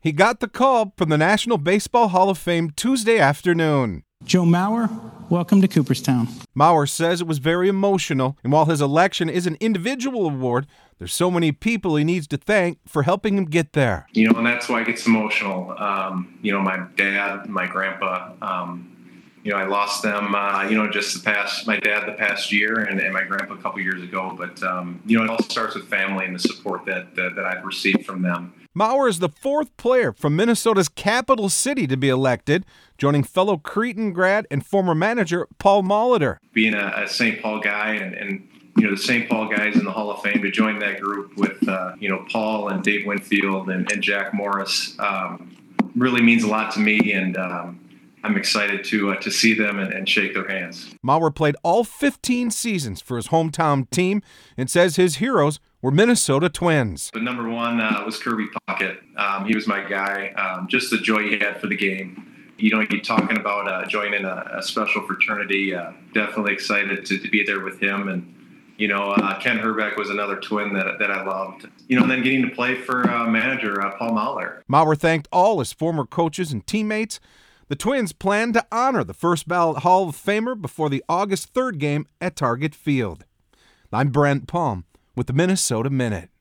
He got the call from the National Baseball Hall of Fame Tuesday afternoon. Joe Mauer, welcome to Cooperstown. Mauer says it was very emotional, and while his election is an individual award, there's so many people he needs to thank for helping him get there. And that's why it gets emotional. My dad, my grandpa, I lost them, my dad the past year and my grandpa a couple years ago. But, it all starts with family and the support that I've received from them. Mauer is the fourth player from Minnesota's capital city to be elected, joining fellow Cretin grad and former manager Paul Molitor. Being a St. Paul guy and the St. Paul guys in the Hall of Fame, to join that group with, Paul and Dave Winfield and Jack Morris really means a lot to me, and I'm excited to see them and shake their hands. Mauer played all 15 seasons for his hometown team and says his heroes were Minnesota Twins. But number one was Kirby Puckett. He was my guy. Just the joy he had for the game. You're talking about joining a special fraternity. Definitely excited to be there with him. And, Ken Herbeck was another Twin that I loved. And then getting to play for manager Paul Molitor. Mauer thanked all his former coaches and teammates. The Twins plan to honor the first ballot Hall of Famer before the August 3rd game at Target Field. I'm Brent Palm with the Minnesota Minute.